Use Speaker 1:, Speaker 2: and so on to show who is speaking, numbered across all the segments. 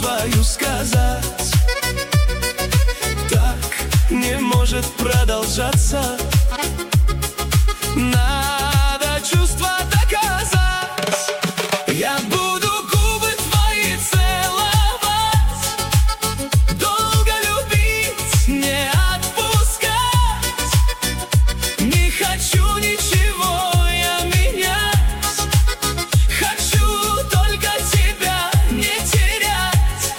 Speaker 1: свою сказать. Так не может продолжаться. Надо чувства доказать. Я буду губы твои целовать, долго любить, не отпускать. Не хочу ничего я менять, хочу только тебя не терять.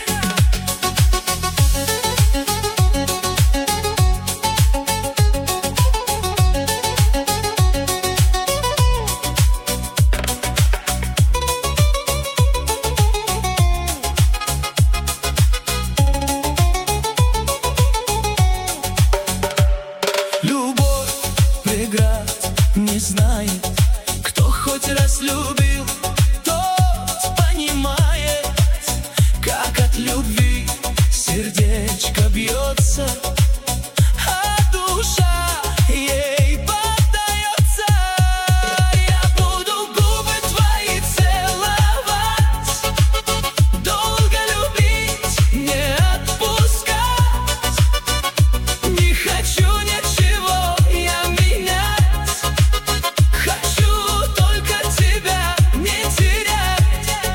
Speaker 1: Любовь преград не знает. Кто хоть раз любил, тот понимает, как от любви сердечко бьется, а душа ей поддается. Я буду губы твои целовать, долго любить, не отпускать. Не хочу ничего я менять, хочу только тебя не терять.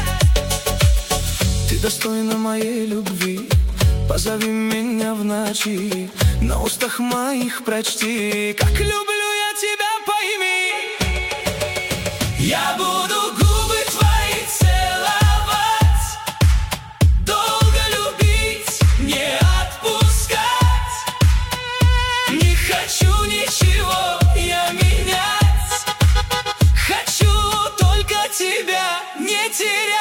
Speaker 1: Ты достойна моей любви, позови меня в ночи, на устах моих прочти, как люблю я тебя, пойми. Я буду губы твои целовать, долго любить, не отпускать. Не хочу ничего я менять, хочу только тебя не терять.